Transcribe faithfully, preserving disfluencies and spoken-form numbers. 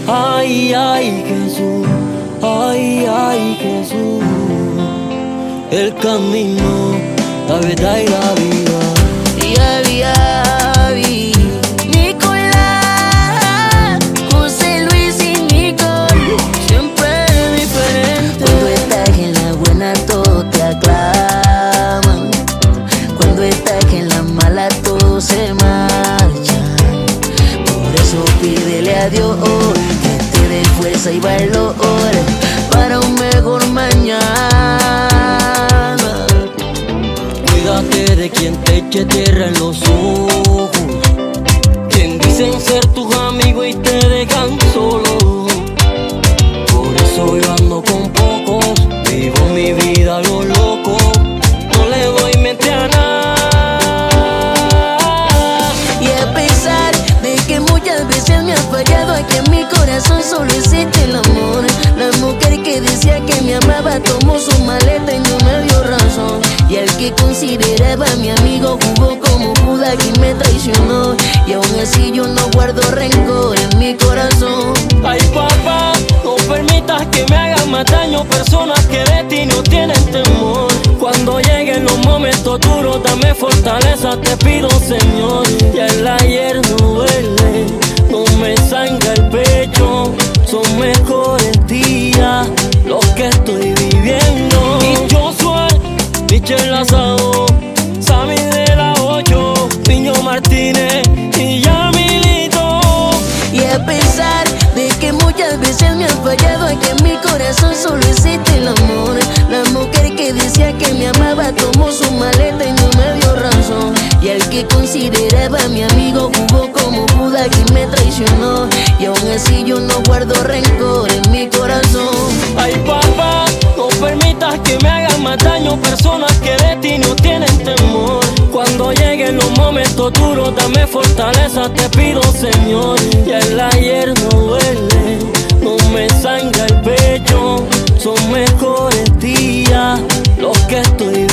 Ay, ay, Jesús, ay, ay, Jesús, el camino, la verdad y la vida. Yavi, Yavi, Nicolás, José Luis y Nicole, siempre diferente. Cuando estás en la buena todos te aclaman, cuando estás en la mala todos se marchan. Por eso pídele a Dios que te dé fuerza y valor para un mejor mañana. Cuídate de quien te eche tierra en los ojos, quien dicen ser tus amigos y te dejan solo. Por eso yo ando con pocos, vivo mi vida a lo loco, no le doy mente a nada. Y a pesar de que muchas veces me ha fallado, aquí en mi corazón solo existe el amor. La mujer que decía que me amaba tomó su maleta y no me dio razón. Y el que consideraba a mi amigo jugó como Judas y me traicionó. Y aún así yo no guardo rencor en mi corazón. Ay, papá, no permitas que me hagan más daño personas que de ti no tienen temor. Cuando lleguen los momentos duros, dame fortaleza, te pido, Señor. Ya el ayer no duele, no me sangra el pecho. Son mejores días los que estoy viviendo. Y yo soy Michel Lazado, Sammy de la ocho, Piño Martínez y Yamilito. Y a pesar de que muchas veces me han fallado, aquí en mi corazón solo existe el amor. La mujer que decía que me amaba tomó su maleta y no me dio razón. Y el que consideraba a mi amigo jugó como Judas y me traicionó. Y aún así yo no guardo rencor en mi corazón. Ay, papá, no permitas que me hagan más daño personas que de ti no tienen temor. Cuando lleguen los momentos duros, dame fortaleza, te pido, Señor. Ya el ayer no duele, no me sangra el pecho. Son mejores días los que estoy